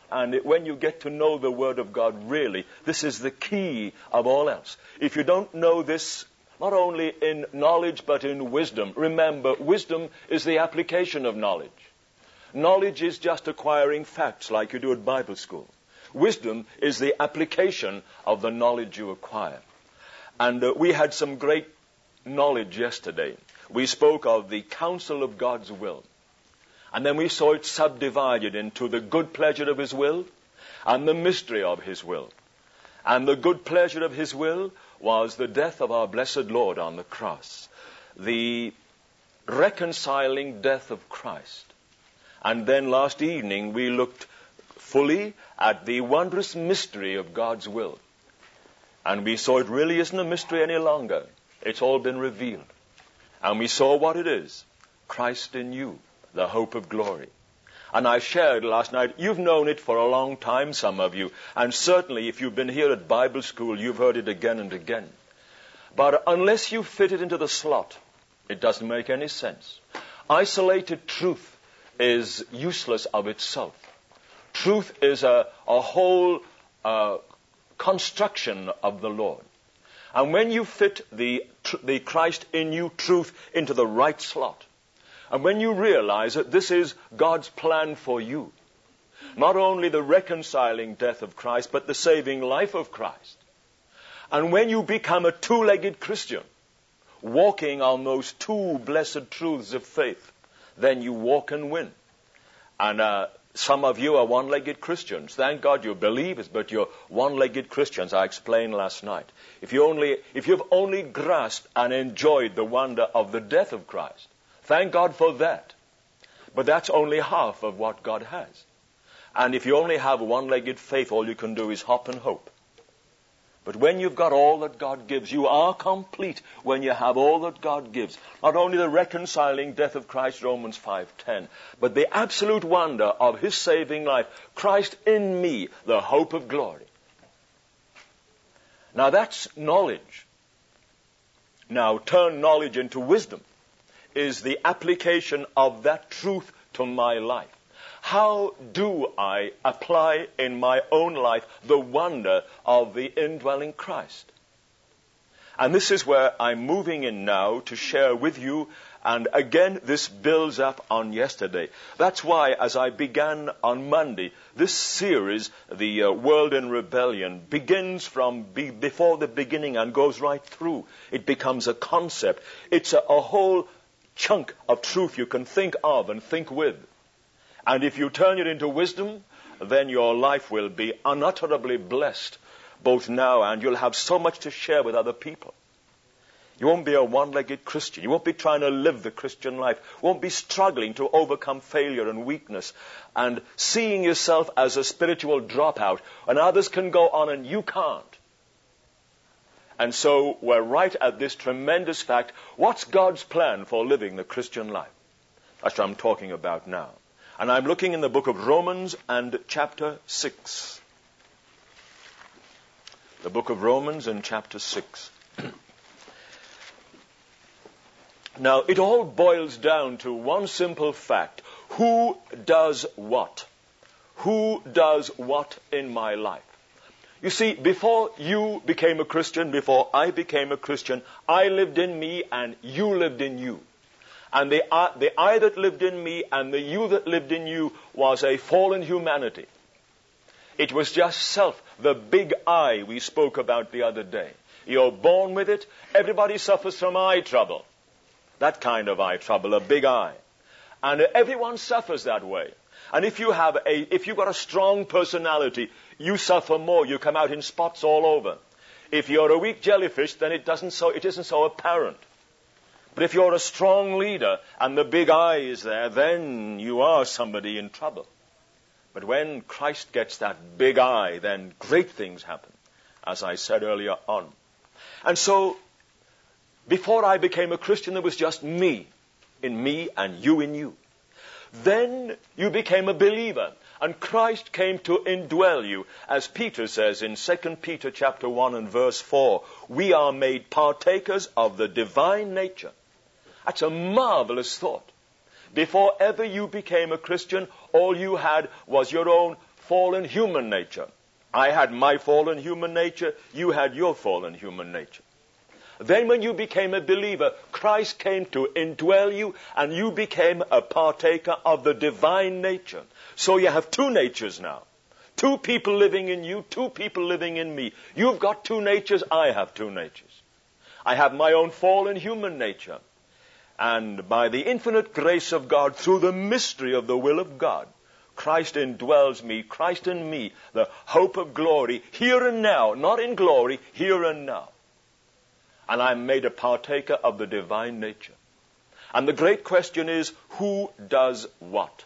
And when you get to know the Word of God really, this is the key of all else. If you don't know this, not only in knowledge but in wisdom, remember, wisdom is the application of knowledge. Knowledge is just acquiring facts like you do at Bible school. Wisdom is the application of the knowledge you acquire. And we had some great knowledge yesterday. We spoke of the counsel of God's will. And then we saw it subdivided into the good pleasure of His will and the mystery of His will. And the good pleasure of His will was the death of our blessed Lord on the cross, the reconciling death of Christ. And then last evening we looked fully at the wondrous mystery of God's will. And we saw it really isn't a mystery any longer. It's all been revealed. And we saw what it is. Christ in you, the hope of glory. And I shared last night, you've known it for a long time, some of you. And certainly if you've been here at Bible school, you've heard it again and again. But unless you fit it into the slot, it doesn't make any sense. Isolated truth is useless of itself. Truth is a whole construction of the Lord. And when you fit the Christ in you truth into the right slot, and when you realize that this is God's plan for you, not only the reconciling death of Christ, but the saving life of Christ, and when you become a two-legged Christian, walking on those two blessed truths of faith, then you walk and win. And some of you are one-legged Christians. Thank God you're believers, but you're one-legged Christians. I explained last night. If you've only grasped and enjoyed the wonder of the death of Christ, thank God for that. But that's only half of what God has. And if you only have one-legged faith, all you can do is hop and hope. But when you've got all that God gives, you are complete when you have all that God gives. Not only the reconciling death of Christ, Romans 5:10, but the absolute wonder of His saving life, Christ in me, the hope of glory. Now that's knowledge. Now turn knowledge into wisdom is the application of that truth to my life. How do I apply in my own life the wonder of the indwelling Christ? And this is where I'm moving in now to share with you. And again, this builds up on yesterday. That's why, as I began on Monday, this series, The World in Rebellion, begins from before the beginning and goes right through. It becomes a concept. It's a whole chunk of truth you can think of and think with. And if you turn it into wisdom, then your life will be unutterably blessed, both now and you'll have so much to share with other people. You won't be a one-legged Christian. You won't be trying to live the Christian life. You won't be struggling to overcome failure and weakness and seeing yourself as a spiritual dropout, and others can go on and you can't. And so we're right at this tremendous fact. What's God's plan for living the Christian life? That's what I'm talking about now. And I'm looking in the book of Romans and chapter 6. The book of Romans and chapter 6. Now, it all boils down to one simple fact. Who does what? Who does what in my life? You see, before you became a Christian, before I became a Christian, I lived in me and you lived in you. And the I that lived in me and the you that lived in you was a fallen humanity. It was just self, the big I we spoke about the other day. You're born with it. Everybody suffers from eye trouble. That kind of eye trouble, a big I. And everyone suffers that way. And if you've got a strong personality, you suffer more. You come out in spots all over. If you're a weak jellyfish, then it isn't so apparent. But if you're a strong leader and the big I is there, then you are somebody in trouble. But when Christ gets that big I, then great things happen, as I said earlier on. And so, before I became a Christian, there was just me in me and you in you. Then you became a believer, and Christ came to indwell you. As Peter says in 2 Peter chapter 1 and verse 4, we are made partakers of the divine nature. That's a marvelous thought. Before ever you became a Christian, all you had was your own fallen human nature. I had my fallen human nature. You had your fallen human nature. Then when you became a believer, Christ came to indwell you, and you became a partaker of the divine nature. So you have two natures now. Two people living in you, two people living in me. You've got two natures, I have two natures. I have my own fallen human nature. And by the infinite grace of God, through the mystery of the will of God, Christ indwells me, Christ in me, the hope of glory, here and now, not in glory, here and now. And I'm made a partaker of the divine nature. And the great question is, who does what?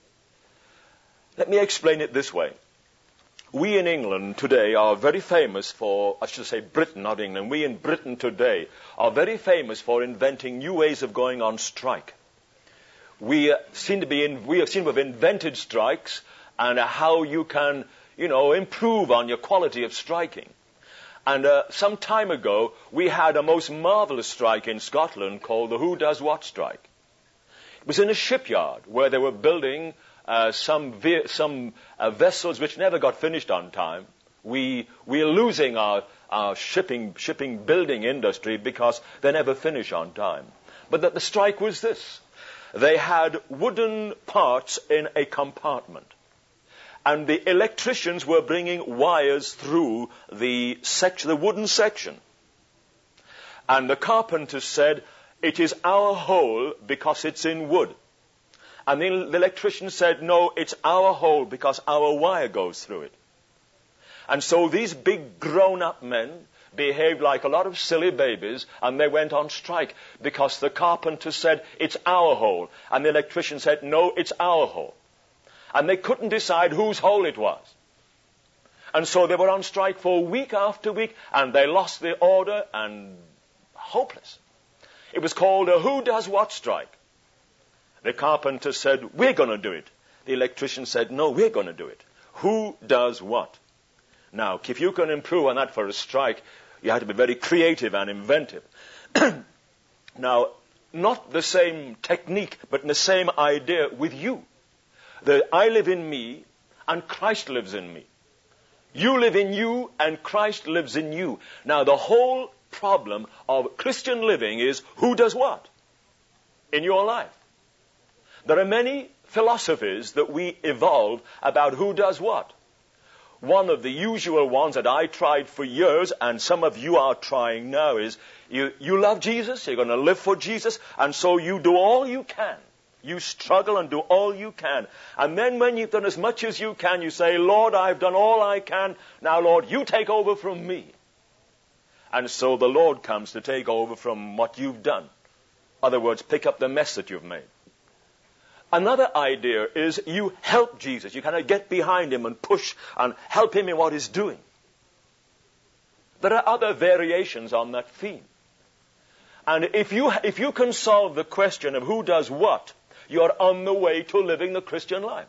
Let me explain it this way. We in England today are very famous for, I should say Britain, not England, we in Britain today are very famous for inventing new ways of going on strike. We seem to have invented strikes and how you can, improve on your quality of striking. And some time ago, we had a most marvelous strike in Scotland called the Who Does What strike. It was in a shipyard where they were building some vessels which never got finished on time. We are losing our shipping building industry because they never finish on time. But the strike was this. They had wooden parts in a compartment. And the electricians were bringing wires through the wooden section. And the carpenter said, "It is our hole because it's in wood." And the electrician said, "No, it's our hole because our wire goes through it." And so these big grown-up men behaved like a lot of silly babies, and they went on strike because the carpenter said, "It's our hole." And the electrician said, "No, it's our hole." And they couldn't decide whose hole it was. And so they were on strike for week after week, and they lost the order, and hopeless. It was called a Who Does What strike. The carpenter said, "We're going to do it." The electrician said, "No, we're going to do it." Who does what? Now, if you can improve on that for a strike, you have to be very creative and inventive. Now, not the same technique, but the same idea with you. I live in me, and Christ lives in me. You live in you, and Christ lives in you. Now, the whole problem of Christian living is who does what in your life. There are many philosophies that we evolved about who does what. One of the usual ones that I tried for years, and some of you are trying now, is you love Jesus, you're going to live for Jesus, and so you do all you can. You struggle and do all you can. And then when you've done as much as you can, you say, "Lord, I've done all I can. Now, Lord, you take over from me." And so the Lord comes to take over from what you've done. In other words, pick up the mess that you've made. Another idea is you help Jesus. You kind of get behind him and push and help him in what he's doing. There are other variations on that theme. And if you can solve the question of who does what, you're on the way to living the Christian life.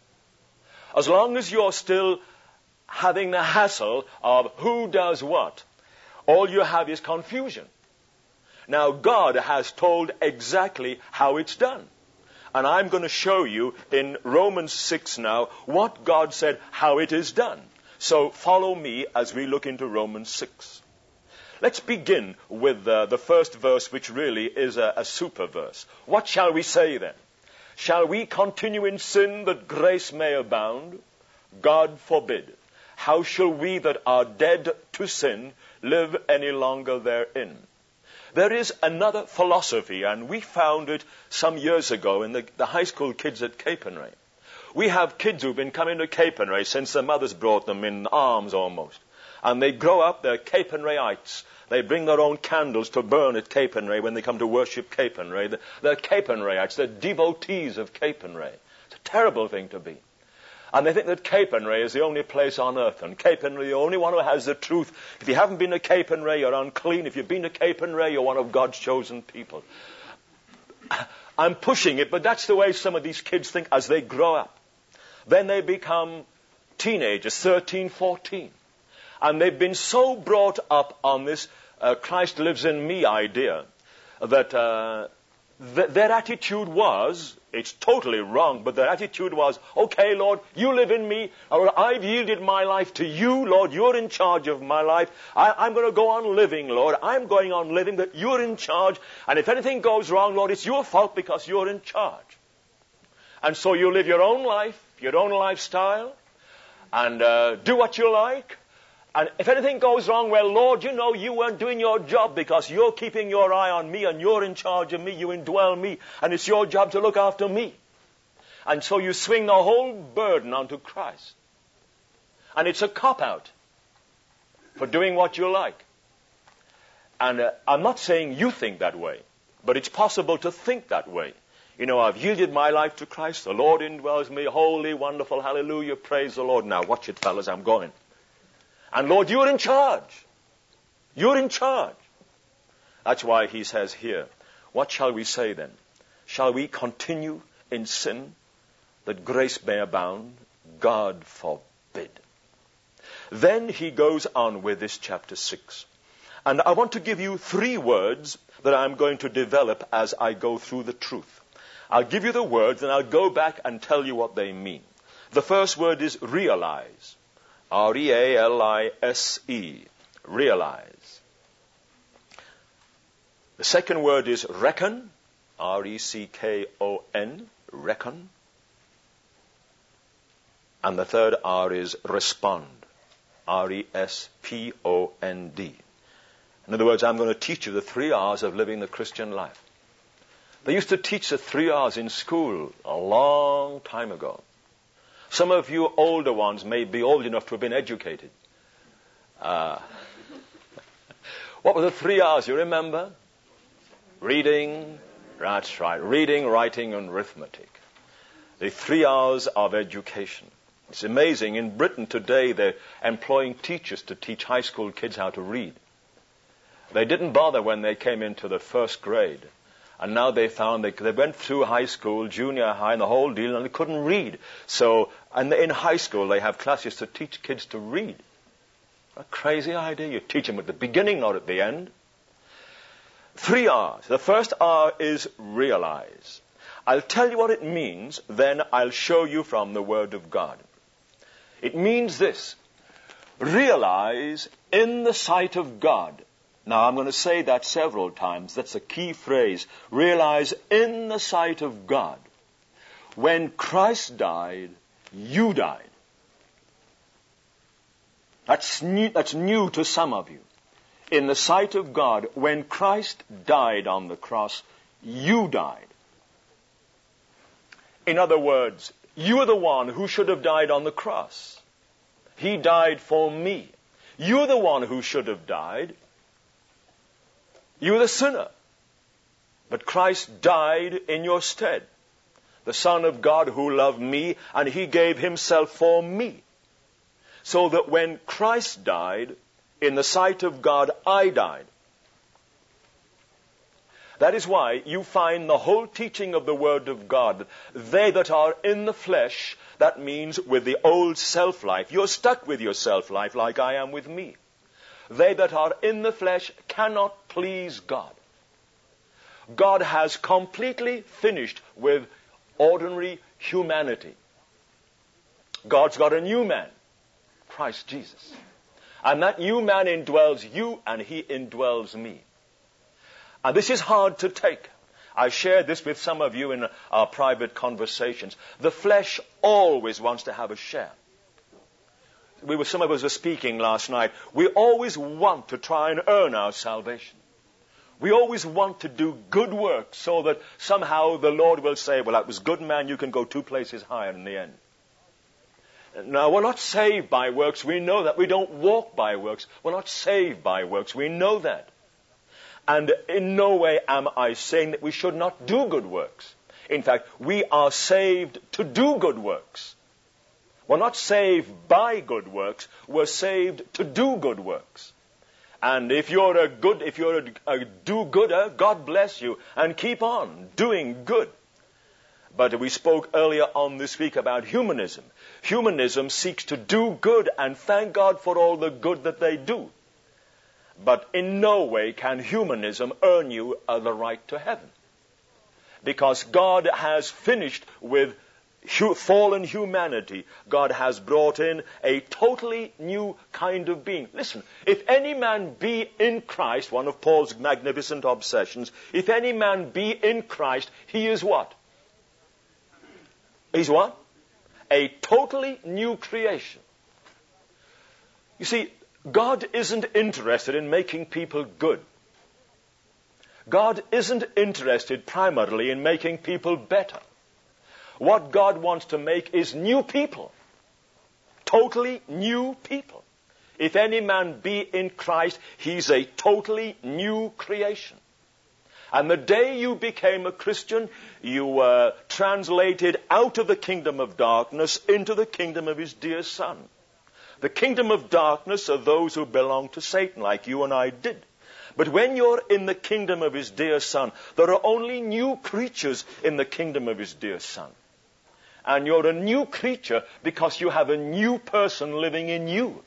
As long as you're still having the hassle of who does what, all you have is confusion. Now, God has told exactly how it's done. And I'm going to show you in Romans 6 now what God said, how it is done. So follow me as we look into Romans 6. Let's begin with the first verse, which really is a super verse. What shall we say then? Shall we continue in sin that grace may abound? God forbid. How shall we that are dead to sin live any longer therein? There is another philosophy, and we found it some years ago in the high school kids at Capernwray. We have kids who've been coming to Capernwray since their mothers brought them in arms almost. And they grow up, they're Capernwayites. They bring their own candles to burn at Capernwray when they come to worship Capernwray. They're Capernwayites, they're devotees of Capernwray. It's a terrible thing to be. And they think that Capernwray is the only place on earth, and Capernwray, the only one who has the truth. If you haven't been to Capernwray, you're unclean. If you've been to Capernwray, you're one of God's chosen people. I'm pushing it, but that's the way some of these kids think as they grow up. Then they become teenagers, 13, 14. And they've been so brought up on this Christ lives in me idea that their attitude was, It's totally wrong, but their attitude was, okay, Lord, you live in me. I've yielded my life to you, Lord. You're in charge of my life. I'm going to go on living, Lord. I'm going on living, but you're in charge. And if anything goes wrong, Lord, it's your fault because you're in charge. And so you live your own life, your own lifestyle, and do what you like. And if anything goes wrong, well, Lord, you know you weren't doing your job because you're keeping your eye on me and you're in charge of me. You indwell me, and it's your job to look after me. And so you swing the whole burden onto Christ. And it's a cop-out for doing what you like. And I'm not saying you think that way, but it's possible to think that way. You know, I've yielded my life to Christ. The Lord indwells me. Holy, wonderful, hallelujah, praise the Lord. Now, watch it, fellas, I'm going. And Lord, you're in charge. You're in charge. That's why he says here, what shall we say then? Shall we continue in sin that grace may abound? God forbid. Then he goes on with this chapter 6. And I want to give you 3 words that I'm going to develop as I go through the truth. I'll give you the words and I'll go back and tell you what they mean. The first word is realize. R-E-A-L-I-S-E. Realize. The second word is reckon. R-E-C-K-O-N. Reckon. And the third R is respond. R-E-S-P-O-N-D. In other words, I'm going to teach you the 3 R's of living the Christian life. They used to teach the 3 R's in school a long time ago. Some of you older ones may be old enough to have been educated. What were the 3 R's, you remember? Reading, that's right, reading, writing, and arithmetic. The 3 R's of education. It's amazing. In Britain today, they're employing teachers to teach high school kids how to read. They didn't bother when they came into the first grade. And now they found they went through high school, junior high, and the whole deal, and they couldn't read. So, and in high school, they have classes to teach kids to read. A crazy idea. You teach them at the beginning, not at the end. 3 R's. The first R is realize. I'll tell you what it means, then I'll show you from the Word of God. It means this. Realize in the sight of God. Now, I'm going to say that several times. That's a key phrase. Realize in the sight of God. When Christ died, you died. That's new to some of you. In the sight of God, when Christ died on the cross, you died. In other words, you are the one who should have died on the cross. He died for me. You're the one who should have died. You were the sinner. But Christ died in your stead. The Son of God who loved me, and he gave himself for me. So that when Christ died, in the sight of God, I died. That is why you find the whole teaching of the Word of God. They that are in the flesh, that means with the old self-life. You're stuck with your self-life like I am with me. They that are in the flesh cannot please God. God has completely finished with ordinary humanity. God's got a new man, Christ Jesus. And that new man indwells you and he indwells me. And this is hard to take. I shared this with some of you in our private conversations. The flesh always wants to have a share. Some of us were speaking last night. We always want to try and earn our salvation. We always want to do good work so that somehow the Lord will say, well, that was good, man, you can go 2 places higher in the end. Now, we're not saved by works. We know that. We don't walk by works. We're not saved by works. We know that. And in no way am I saying that we should not do good works. In fact, we are saved to do good works. We're not saved by good works. We're saved to do good works. And if you're a do-gooder, God bless you, and keep on doing good. But we spoke earlier on this week about humanism. Humanism seeks to do good and thank God for all the good that they do. But in no way can humanism earn you the right to heaven. because God has finished with fallen humanity. God has brought in a totally new kind of being. Listen, if any man be in Christ, one of Paul's magnificent obsessions, if any man be in Christ, he is what? He's what? A totally new creation. You see, God isn't interested in making people good. God isn't interested primarily in making people better. What God wants to make is new people. Totally new people. If any man be in Christ, he's a totally new creation. And the day you became a Christian, you were translated out of the kingdom of darkness into the kingdom of his dear Son. The kingdom of darkness are those who belong to Satan, like you and I did. But when you're in the kingdom of his dear Son, there are only new creatures in the kingdom of his dear Son. And you're a new creature because you have a new person living in you.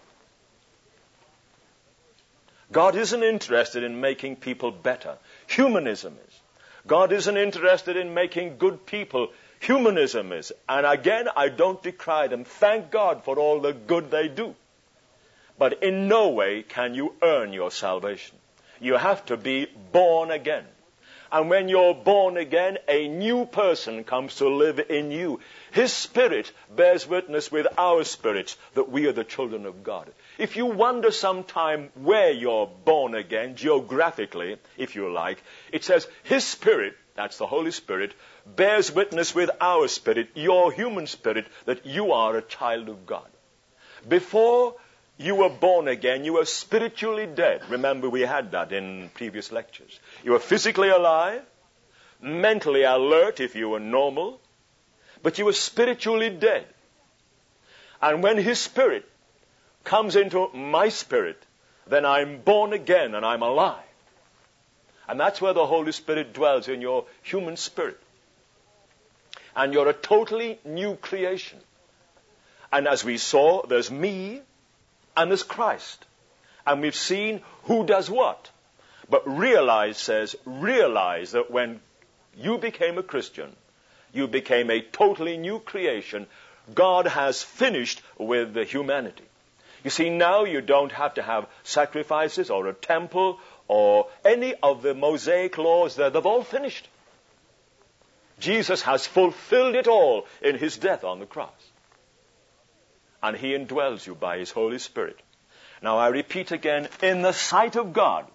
God isn't interested in making people better. Humanism is. God isn't interested in making good people. Humanism is. And again, I don't decry them. Thank God for all the good they do. But in no way can you earn your salvation. You have to be born again. And when you're born again, a new person comes to live in you. His Spirit bears witness with our spirits that we are the children of God. If you wonder sometime where you're born again, geographically, if you like, it says His Spirit, that's the Holy Spirit, bears witness with our spirit, your human spirit, that you are a child of God. Before you were born again, you were spiritually dead. Remember, we had that in previous lectures. You were physically alive, mentally alert if you were normal, but you were spiritually dead. And when His Spirit comes into my spirit, then I'm born again and I'm alive. And that's where the Holy Spirit dwells, in your human spirit. And you're a totally new creation. And as we saw, there's me, and there's Christ. And we've seen who does what. But realize that when you became a Christian, you became a totally new creation. God has finished with the humanity. You see, now you don't have to have sacrifices or a temple or any of the Mosaic laws. They've all finished. Jesus has fulfilled it all in His death on the cross. And He indwells you by His Holy Spirit. Now I repeat again, in the sight of God,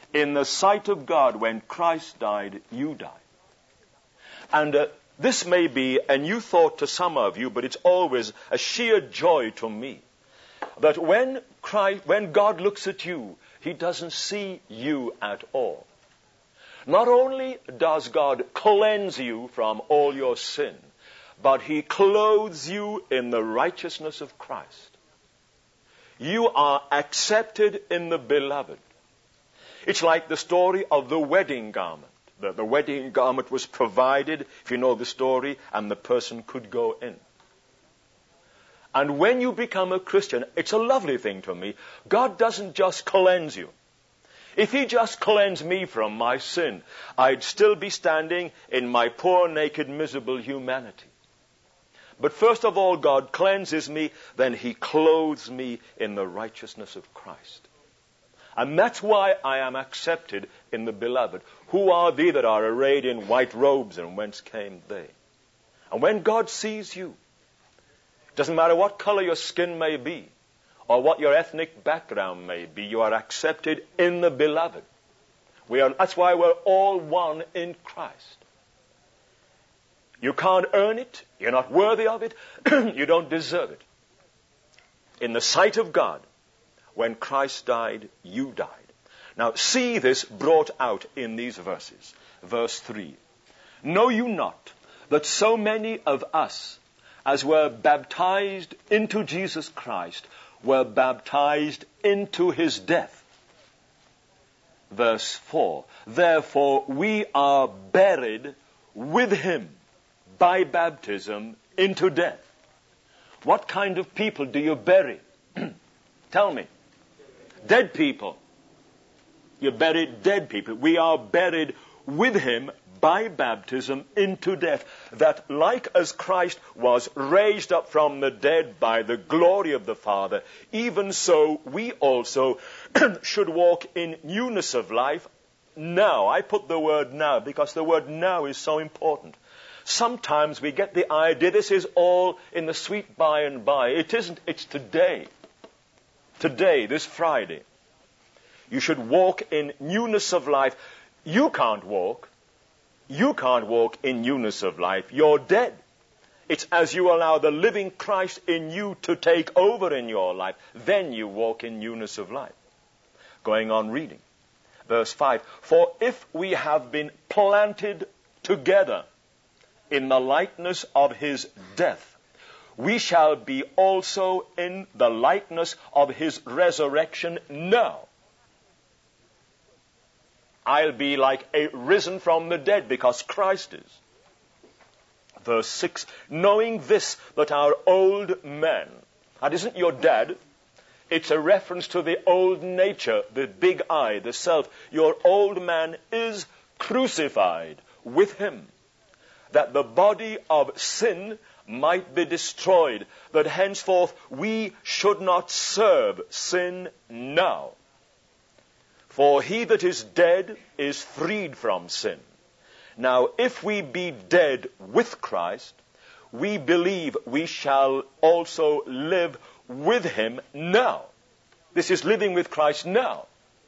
when Christ died, you died. And this may be a new thought to some of you, but it's always a sheer joy to me, that when God looks at you, He doesn't see you at all. Not only does God cleanse you from all your sin, but He clothes you in the righteousness of Christ. You are accepted in the beloved. It's like the story of the wedding garment. The wedding garment was provided, if you know the story, and the person could go in. And when you become a Christian, it's a lovely thing to me. God doesn't just cleanse you. If He just cleansed me from my sin, I'd still be standing in my poor, naked, miserable humanity. But first of all, God cleanses me, then He clothes me in the righteousness of Christ. And that's why I am accepted in the beloved. Who are they that are arrayed in white robes, and whence came they? And when God sees you, it doesn't matter what color your skin may be, or what your ethnic background may be, you are accepted in the beloved. That's why we're all one in Christ. You can't earn it. You're not worthy of it. You don't deserve it. In the sight of God, when Christ died, you died. Now, see this brought out in these verses. Verse 3. Know you not that so many of us, as were baptized into Jesus Christ, were baptized into His death? Verse 4. Therefore, we are buried with Him by baptism into death. What kind of people do you bury? Tell me. Dead people. You bury dead people. We are buried with Him by baptism into death, that like as Christ was raised up from the dead by the glory of the Father, even so we also should walk in newness of life now. I put the word now because the word now is so important. Sometimes we get the idea this is all in the sweet by and by. It isn't. It's today. Today, this Friday. You should walk in newness of life. You can't walk. You can't walk in newness of life. You're dead. It's as you allow the living Christ in you to take over in your life, then you walk in newness of life. Going on reading. Verse 5. For if we have been planted together in the likeness of his death, we shall be also in the likeness of his resurrection now. I'll be like a risen from the dead because Christ is. Verse 6, knowing this, that our old man, that isn't your dad, it's a reference to the old nature, the big I, the self. Your old man is crucified with him, that the body of sin might be destroyed, that henceforth we should not serve sin now. For he that is dead is freed from sin. Now, if we be dead with Christ, we believe we shall also live with him now. This is living with Christ now.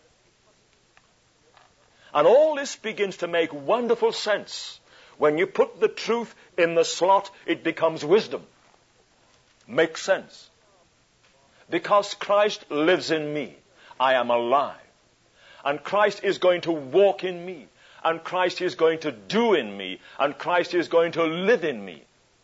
And all this begins to make wonderful sense. When you put the truth in the slot, it becomes wisdom. Makes sense. Because Christ lives in me, I am alive. And Christ is going to walk in me. And Christ is going to do in me. And Christ is going to live in me.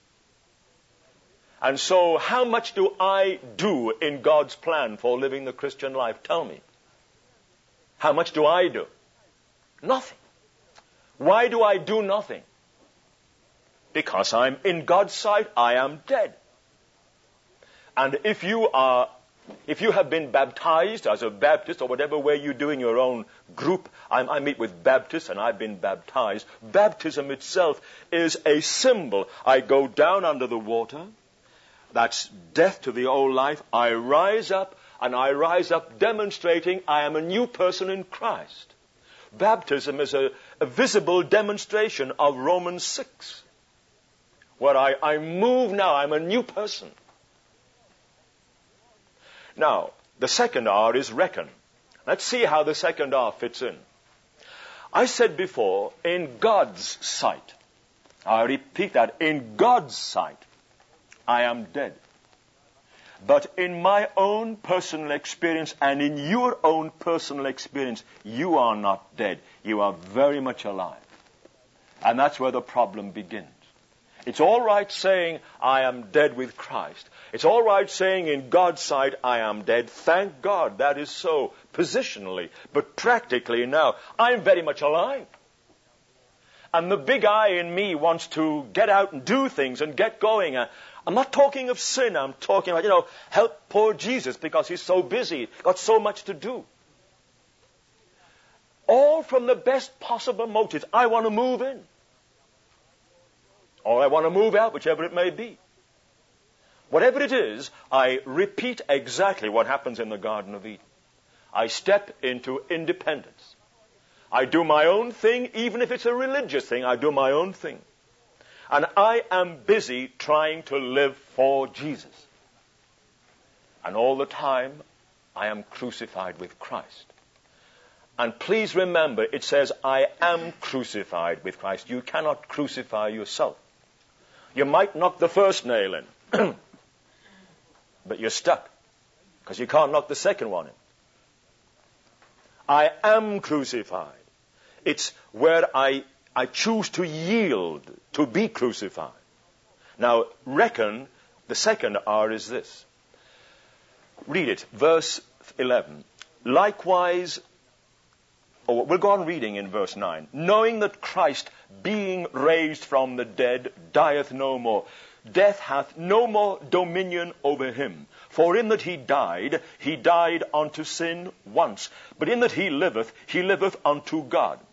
And so, how much do I do in God's plan for living the Christian life? Tell me. How much do I do? Nothing. Why do I do nothing? Because I'm in God's sight, I am dead. And if you have been baptized as a Baptist or whatever way you do in your own group, I meet with Baptists and I've been baptized. Baptism itself is a symbol. I go down under the water. That's death to the old life. I rise up, and I rise up demonstrating I am a new person in Christ. Baptism is a visible demonstration of Romans 6. Where I move now, I'm a new person. Now, the second R is reckon. Let's see how the second R fits in. I said before, in God's sight, I repeat that, in God's sight, I am dead. But in my own personal experience and in your own personal experience, you are not dead. You are very much alive. And that's where the problem begins. It's all right saying, I am dead with Christ. It's all right saying, in God's sight, I am dead. Thank God that is so, positionally. But practically now, I'm very much alive. And the big I in me wants to get out and do things and get going. I'm not talking of sin. I'm talking about, help poor Jesus because he's so busy, got so much to do. All from the best possible motives. I want to move in. Or I want to move out, whichever it may be. Whatever it is, I repeat exactly what happens in the Garden of Eden. I step into independence. I do my own thing, even if it's a religious thing, I do my own thing. And I am busy trying to live for Jesus. And all the time, I am crucified with Christ. And please remember, it says, I am crucified with Christ. You cannot crucify yourself. You might knock the first nail in, but you're stuck, because you can't knock the second one in. I am crucified. It's where I choose to yield to be crucified. Now, reckon, the second R is this. Read it, verse 11. Likewise, we'll go on reading in verse 9. Knowing that Christ, being raised from the dead, dieth no more. Death hath no more dominion over him. For in that he died unto sin once. But in that he liveth unto God.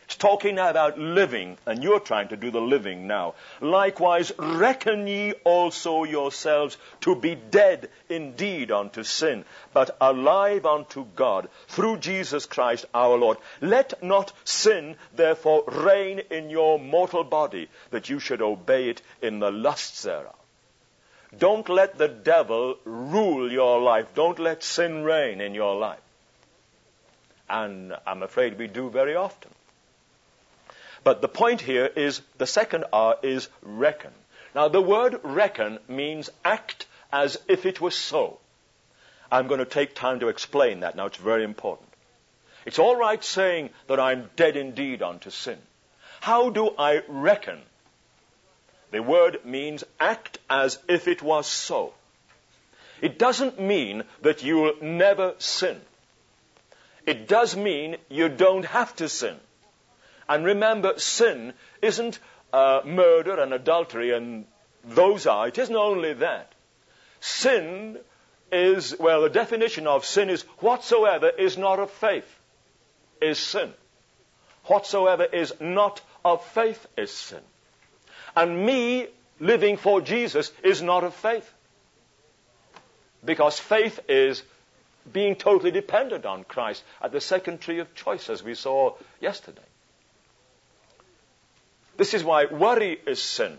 It's talking now about living, and you're trying to do the living now. Likewise, reckon ye also yourselves to be dead indeed unto sin, but alive unto God through Jesus Christ our Lord. Let not sin therefore reign in your mortal body, that you should obey it in the lusts thereof. Don't let the devil rule your life. Don't let sin reign in your life. And I'm afraid we do very often. But the point here is, the second R is reckon. Now, the word reckon means act as if it was so. I'm going to take time to explain that. Now, it's very important. It's all right saying that I'm dead indeed unto sin. How do I reckon? The word means act as if it was so. It doesn't mean that you'll never sin. It does mean you don't have to sin. And remember, sin isn't murder and adultery, and those are. It isn't only that. Sin is, well, the definition of sin is whatsoever is not of faith is sin. Whatsoever is not of faith is sin. And me living for Jesus is not of faith. Because faith is being totally dependent on Christ at the second tree of choice, as we saw yesterday. This is why worry is sin.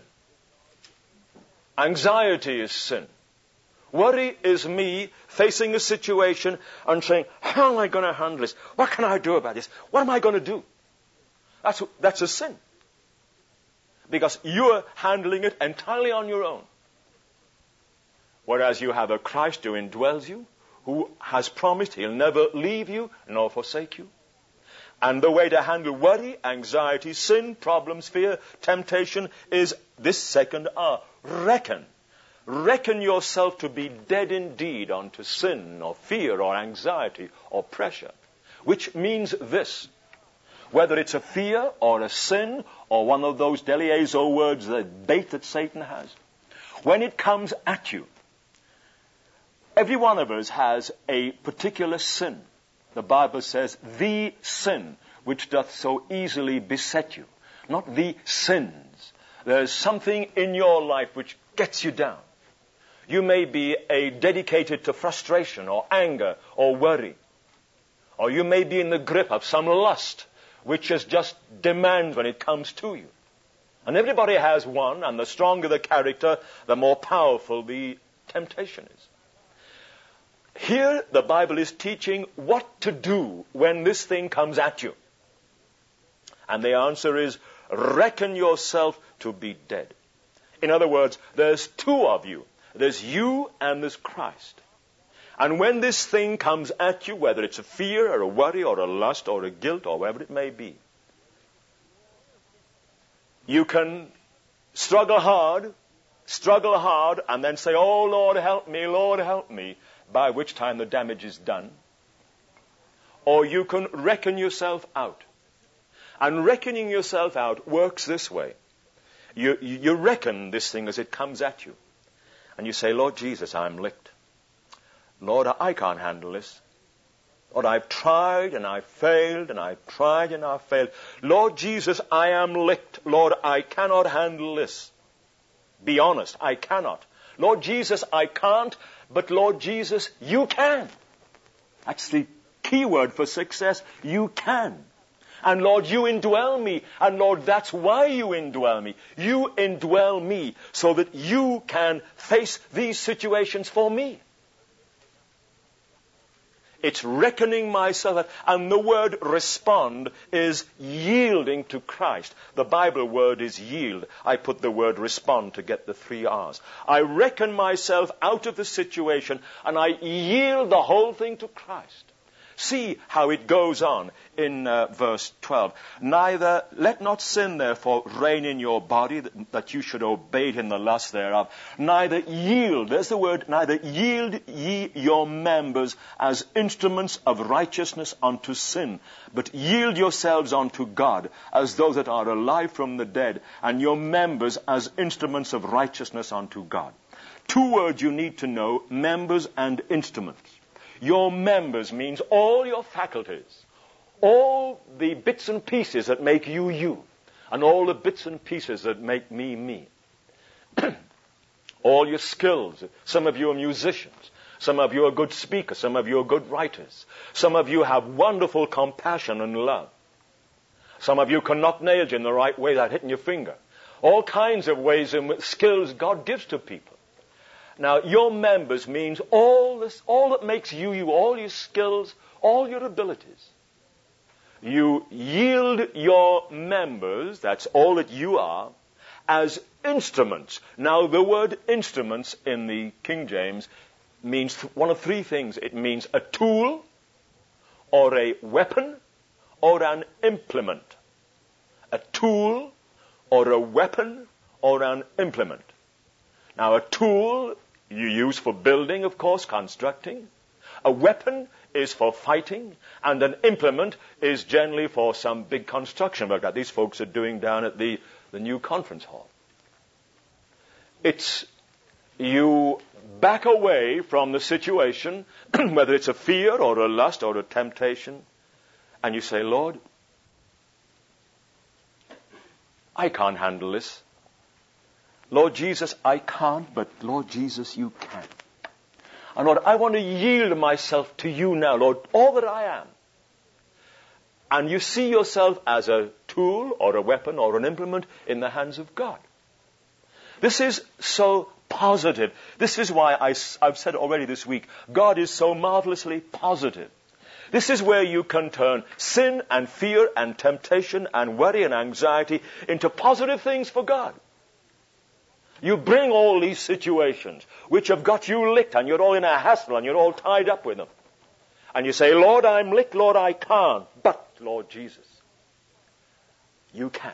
Anxiety is sin. Worry is me facing a situation and saying, how am I going to handle this? What can I do about this? What am I going to do? That's a sin. Because you're handling it entirely on your own. Whereas you have a Christ who indwells you, who has promised he'll never leave you nor forsake you. And the way to handle worry, anxiety, sin, problems, fear, temptation is this second R. Reckon. Reckon yourself to be dead indeed unto sin or fear or anxiety or pressure. Which means this. Whether it's a fear or a sin or one of those deliezo words, the bait that Satan has. When it comes at you, every one of us has a particular sin. The Bible says, the sin which doth so easily beset you. Not the sins. There's something in your life which gets you down. You may be dedicated to frustration or anger or worry. Or you may be in the grip of some lust which is just demands when it comes to you. And everybody has one, and the stronger the character, the more powerful the temptation is. Here, the Bible is teaching what to do when this thing comes at you. And the answer is, reckon yourself to be dead. In other words, there's two of you. There's you and there's Christ. And when this thing comes at you, whether it's a fear or a worry or a lust or a guilt or whatever it may be, you can struggle hard, and then say, oh, Lord, help me, by which time the damage is done. Or you can reckon yourself out. And reckoning yourself out works this way. You reckon this thing as it comes at you. And you say, Lord Jesus, I'm licked. Lord, I can't handle this. Lord, I've tried and I've failed and I've tried and I've failed. Lord Jesus, I am licked. Lord, I cannot handle this. Be honest, I cannot. Lord Jesus, I can't, but Lord Jesus, you can. That's the key word for success. You can. And Lord, you indwell me. And Lord, that's why you indwell me. You indwell me so that you can face these situations for me. It's reckoning myself. And the word respond is yielding to Christ. The Bible word is yield. I put the word respond to get the 3 R's. I reckon myself out of the situation and I yield the whole thing to Christ. See how it goes on in verse 12. Neither, let not sin therefore reign in your body, that you should obey it in the lust thereof. Neither yield, there's the word, neither yield ye your members as instruments of righteousness unto sin, but yield yourselves unto God as those that are alive from the dead, and your members as instruments of righteousness unto God. 2 words you need to know, members and instruments. Your members means all your faculties, all the bits and pieces that make you, you, and all the bits and pieces that make me, me. All your skills. Some of you are musicians. Some of you are good speakers. Some of you are good writers. Some of you have wonderful compassion and love. Some of you can knock nails in the right way without hitting your finger. All kinds of ways in which skills God gives to people. Now, your members means all this, all that makes you, you, all your skills, all your abilities. You yield your members, that's all that you are, as instruments. Now, the word instruments in the King James means one of three things. It means a tool, or a weapon, or an implement. A tool, or a weapon, or an implement. Now, a tool you use for building, of course, constructing. A weapon is for fighting, and an implement is generally for some big construction work that these folks are doing down at the new conference hall. It's you back away from the situation, whether it's a fear or a lust or a temptation, and you say, Lord, I can't handle this. Lord Jesus, I can't, but Lord Jesus, you can. And Lord, I want to yield myself to you now, Lord, all that I am. And you see yourself as a tool or a weapon or an implement in the hands of God. This is so positive. This is why I've said already this week, God is so marvelously positive. This is where you can turn sin and fear and temptation and worry and anxiety into positive things for God. You bring all these situations which have got you licked and you're all in a hassle and you're all tied up with them. And you say, Lord, I'm licked, Lord, I can't. But, Lord Jesus, you can.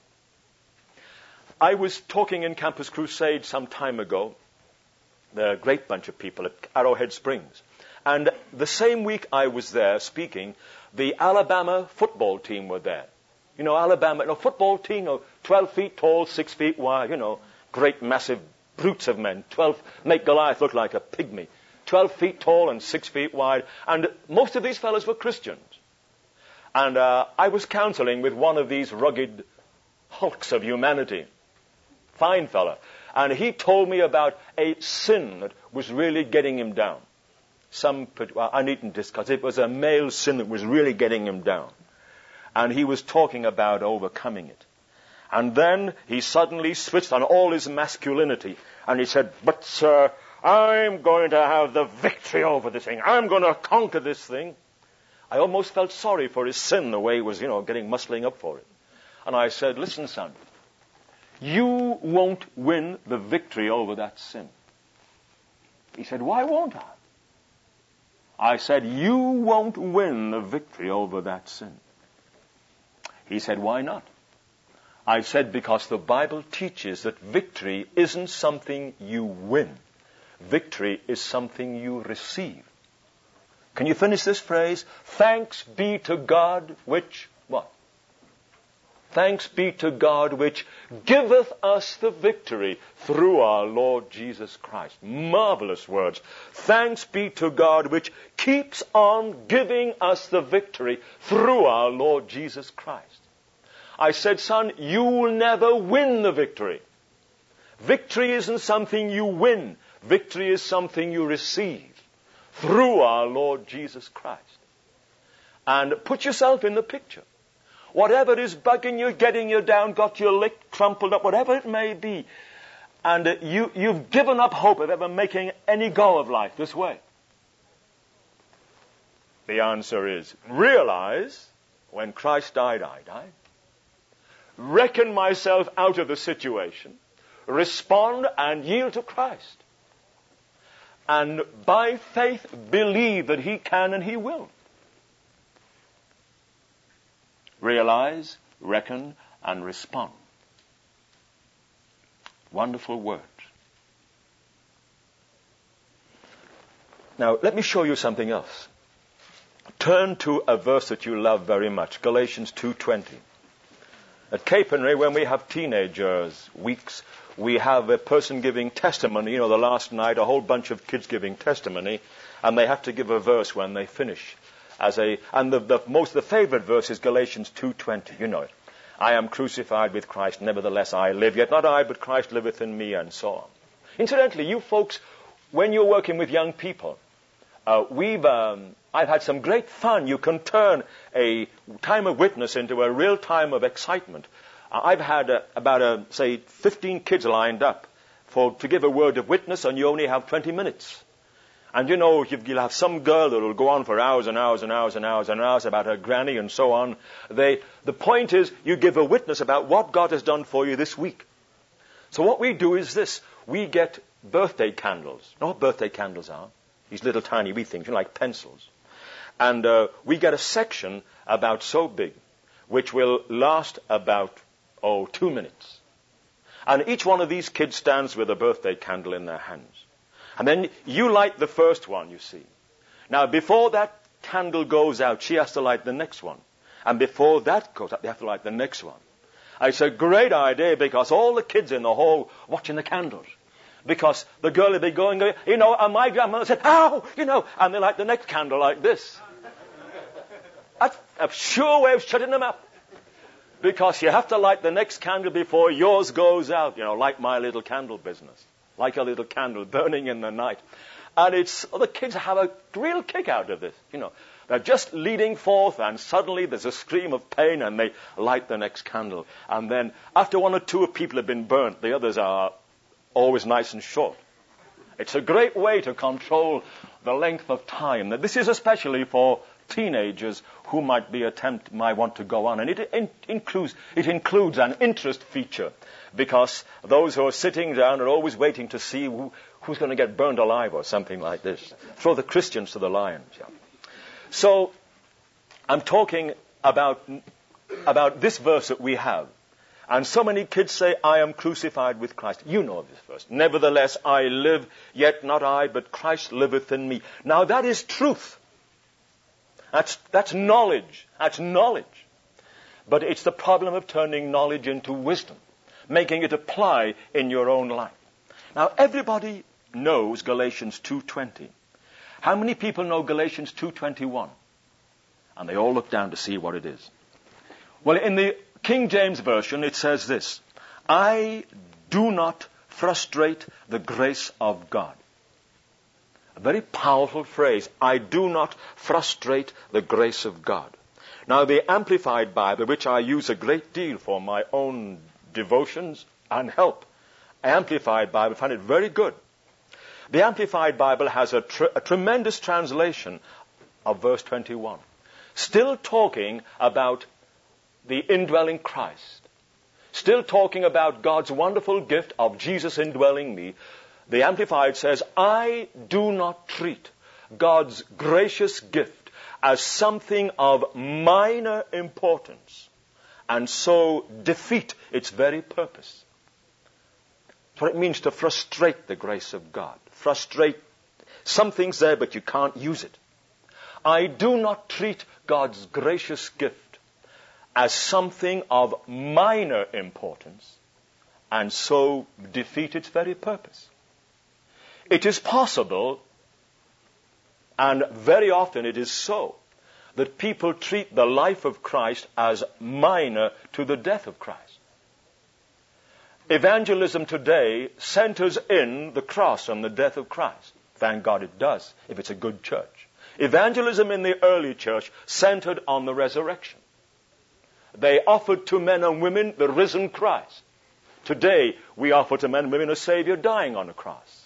I was talking in Campus Crusade some time ago. There are a great bunch of people at Arrowhead Springs. And the same week I was there speaking, the Alabama football team were there. You know, Alabama, a football team, 12 feet tall, 6 feet wide, great massive brutes of men. 12, make Goliath look like a pygmy. 12 feet tall and 6 feet wide. And most of these fellows were Christians. And I was counseling with one of these rugged hulks of humanity. Fine fella. And he told me about a sin that was really getting him down. I needn't discuss it. It was a male sin that was really getting him down. And he was talking about overcoming it. And then he suddenly switched on all his masculinity. And he said, but sir, I'm going to have the victory over this thing. I'm going to conquer this thing. I almost felt sorry for his sin, the way he was, getting muscling up for it. And I said, listen, son, you won't win the victory over that sin. He said, why won't I? I said, you won't win the victory over that sin. He said, why not? I said, because the Bible teaches that victory isn't something you win. Victory is something you receive. Can you finish this phrase? Thanks be to God which, what? Thanks be to God which giveth us the victory through our Lord Jesus Christ. Marvelous words. Thanks be to God which keeps on giving us the victory through our Lord Jesus Christ. I said, son, you will never win the victory. Victory isn't something you win. Victory is something you receive through our Lord Jesus Christ. And put yourself in the picture. Whatever is bugging you, getting you down, got you licked, crumpled up, whatever it may be, and you've given up hope of ever making any go of life this way. The answer is, realize when Christ died, I died. Reckon myself out of the situation, respond and yield to Christ. And by faith, believe that He can and He will. Realize, reckon, and respond. Wonderful words. Now, let me show you something else. Turn to a verse that you love very much, Galatians 2:20. At Cape Henry, when we have teenagers' weeks, we have a person giving testimony. The last night, a whole bunch of kids giving testimony, and they have to give a verse when they finish. And the favorite verse is Galatians 2:20. You know it. I am crucified with Christ, nevertheless I live, yet not I, but Christ liveth in me, and so on. Incidentally, you folks, when you're working with young people, I've had some great fun. You can turn a time of witness into a real time of excitement. I've had say 15 kids lined up to give a word of witness, and you only have 20 minutes. And you know, you'll have some girl that will go on for hours and hours and hours and hours and hours about her granny and so on. The point is, you give a witness about what God has done for you this week. So what we do is this. We get birthday candles. You know what birthday candles are? These little tiny wee things, like pencils. And we get a section about so big, which will last about, 2 minutes. And each one of these kids stands with a birthday candle in their hands. And then you light the first one, you see. Now, before that candle goes out, she has to light the next one. And before that goes out, they have to light the next one. And it's a great idea because all the kids in the hall watching the candles. Because the girl will be going, and my grandmother said, ow, and they light the next candle like this. That's a sure way of shutting them up. Because you have to light the next candle before yours goes out, like my little candle business. Like a little candle burning in the night. And the kids have a real kick out of this, They're just leading forth, and suddenly there's a scream of pain, and they light the next candle. And then, after one or two people have been burnt, the others are always nice and short. It's a great way to control the length of time. Now, this is especially for teenagers who might want to go on. And it includes an interest feature, because those who are sitting down are always waiting to see who's going to get burned alive or something like this. Throw the Christians to the lions. Yeah. So I'm talking about this verse that we have. And so many kids say, I am crucified with Christ. You know this verse. Nevertheless, I live, yet not I, but Christ liveth in me. Now that is truth. That's knowledge. That's knowledge. But it's the problem of turning knowledge into wisdom, making it apply in your own life. Now, everybody knows Galatians 2:20. How many people know Galatians 2:21? And they all look down to see what it is. Well, in the King James Version, it says this: I do not frustrate the grace of God. A very powerful phrase. I do not frustrate the grace of God. Now, the Amplified Bible, which I use a great deal for my own devotions and help, Amplified Bible, I find it very good. The Amplified Bible has a tremendous translation of verse 21, still talking about the indwelling Christ, still talking about God's wonderful gift of Jesus indwelling me. The Amplified says, I do not treat God's gracious gift as something of minor importance, and so defeat its very purpose. That's what it means to frustrate the grace of God. Frustrate. Something's there, but you can't use it. I do not treat God's gracious gift as something of minor importance, and so defeat its very purpose. It is possible, and very often it is so, that people treat the life of Christ as minor to the death of Christ. Evangelism today centers in the cross and the death of Christ. Thank God it does, if it's a good church. Evangelism in the early church centered on the resurrection. They offered to men and women the risen Christ. Today, we offer to men and women a Savior dying on a cross.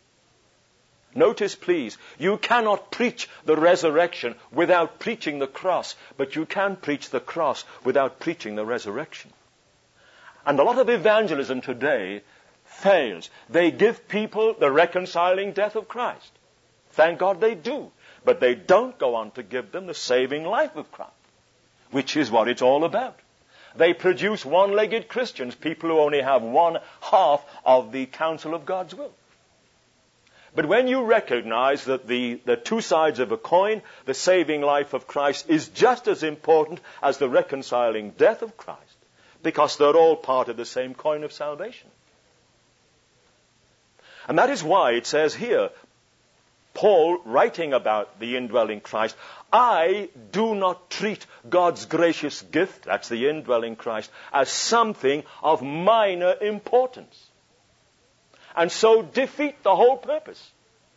Notice, please, you cannot preach the resurrection without preaching the cross, but you can preach the cross without preaching the resurrection. And a lot of evangelism today fails. They give people the reconciling death of Christ. Thank God they do. But they don't go on to give them the saving life of Christ, which is what it's all about. They produce one-legged Christians, people who only have one half of the counsel of God's will. But when you recognize that the two sides of a coin, the saving life of Christ is just as important as the reconciling death of Christ, because they're all part of the same coin of salvation. And that is why it says here, Paul, writing about the indwelling Christ, I do not treat God's gracious gift, that's the indwelling Christ, as something of minor importance. And so defeat the whole purpose.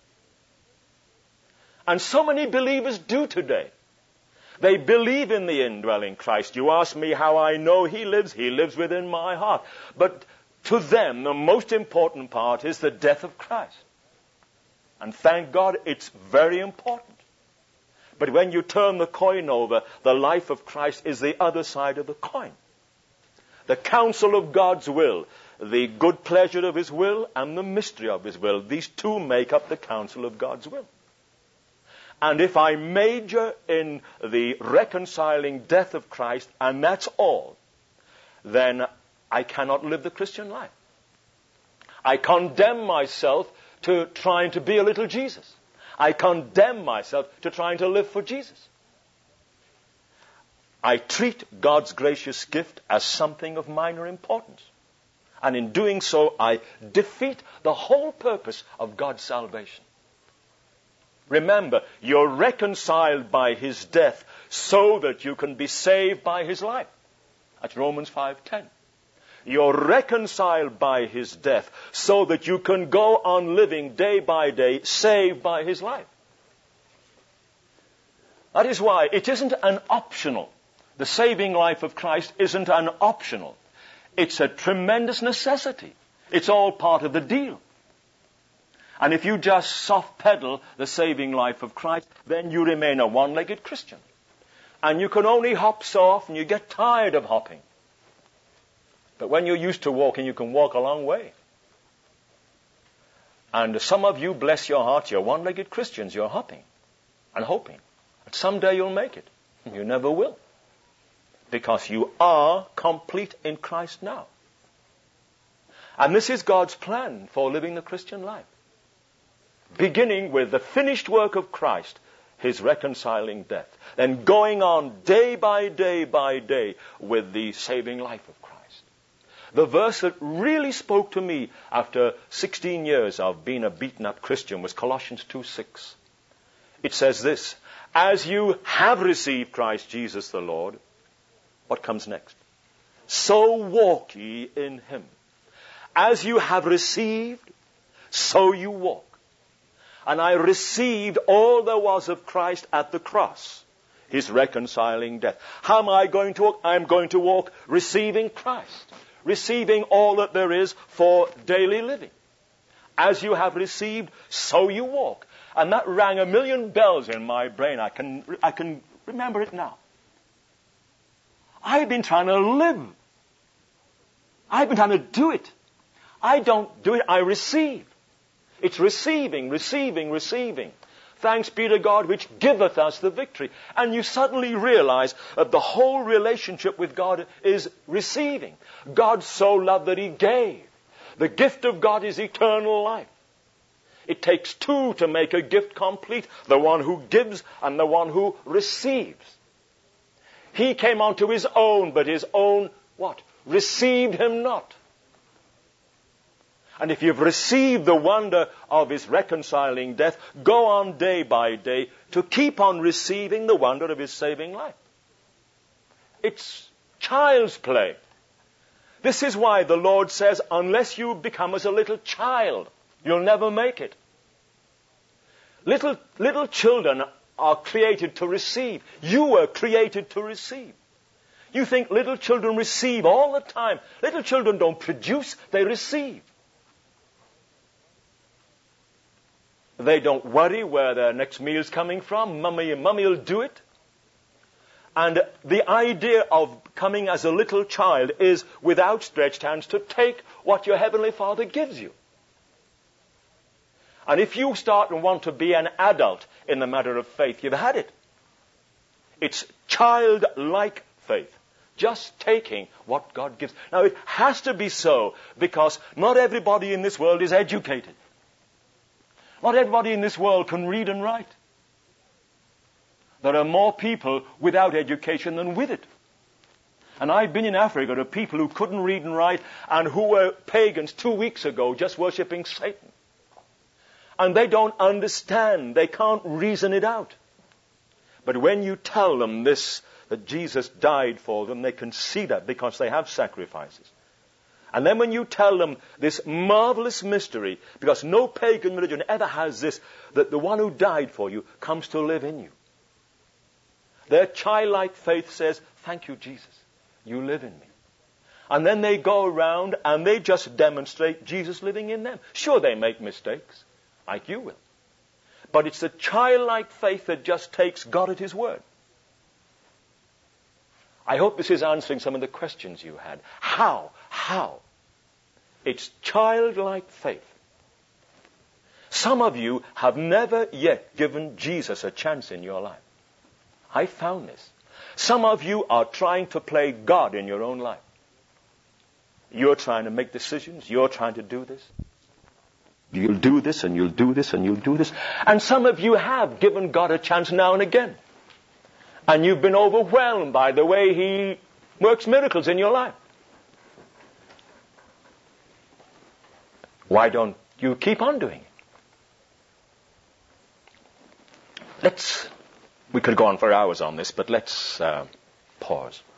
And so many believers do today. They believe in the indwelling Christ. You ask me how I know He lives within my heart. But to them, the most important part is the death of Christ. And thank God, it's very important. But when you turn the coin over, the life of Christ is the other side of the coin. The counsel of God's will, the good pleasure of His will, and the mystery of His will. These two make up the counsel of God's will. And if I major in the reconciling death of Christ, and that's all, then I cannot live the Christian life. I condemn myself to trying to be a little Jesus. I condemn myself to trying to live for Jesus. I treat God's gracious gift as something of minor importance. And in doing so, I defeat the whole purpose of God's salvation. Remember, you're reconciled by His death so that you can be saved by His life. That's Romans 5:10. You're reconciled by His death so that you can go on living day by day, saved by His life. That is why it isn't an optional. The saving life of Christ isn't an optional. It's a tremendous necessity. It's all part of the deal. And if you just soft pedal the saving life of Christ, then you remain a one-legged Christian. And you can only hop so often, you get tired of hopping. But when you're used to walking, you can walk a long way. And some of you, bless your hearts, you're one-legged Christians, you're hopping and hoping that someday you'll make it. You never will. Because you are complete in Christ now. And this is God's plan for living the Christian life. Beginning with the finished work of Christ, His reconciling death. Then going on day by day by day with the saving life of Christ. The verse that really spoke to me after 16 years of being a beaten-up Christian was Colossians 2:6. It says this, as you have received Christ Jesus the Lord, what comes next? So walk ye in Him. As you have received, so you walk. And I received all there was of Christ at the cross, His reconciling death. How am I going to walk? I'm going to walk receiving Christ, receiving all that there is for daily living. As you have received, so you walk. And that rang a million bells in my brain. I can remember it now. I've been trying to live. I've been trying to do it. I don't do it, I receive. It's receiving, receiving, receiving. Thanks be to God which giveth us the victory. And you suddenly realize that the whole relationship with God is receiving. God so loved that He gave. The gift of God is eternal life. It takes two to make a gift complete, the one who gives and the one who receives. He came unto His own, but His own, what? Received Him not. And if you've received the wonder of His reconciling death, go on day by day to keep on receiving the wonder of His saving life. It's child's play. This is why the Lord says, unless you become as a little child, you'll never make it. Little children are created to receive. You were created to receive. You think little children receive all the time. Little children don't produce, they receive. They don't worry where their next meal's coming from. Mummy will do it. And the idea of coming as a little child is, with outstretched hands, to take what your Heavenly Father gives you. And if you start and want to be an adult in the matter of faith, you've had it. It's childlike faith. Just taking what God gives. Now, it has to be so, because not everybody in this world is educated. Not everybody in this world can read and write. There are more people without education than with it. And I've been in Africa to people who couldn't read and write and who were pagans 2 weeks ago just worshipping Satan. And they don't understand. They can't reason it out. But when you tell them this, that Jesus died for them, they can see that because they have sacrifices. And then when you tell them this marvelous mystery, because no pagan religion ever has this, that the one who died for you comes to live in you. Their childlike faith says, thank you, Jesus. You live in me. And then they go around and they just demonstrate Jesus living in them. Sure, they make mistakes, like you will. But it's the childlike faith that just takes God at his word. I hope this is answering some of the questions you had. How? It's childlike faith. Some of you have never yet given Jesus a chance in your life. I found this. Some of you are trying to play God in your own life. You're trying to make decisions. You're trying to do this. You'll do this, and you'll do this, and you'll do this. And some of you have given God a chance now and again. And you've been overwhelmed by the way he works miracles in your life. Why don't you keep on doing it? We could go on for hours on this, but let's pause.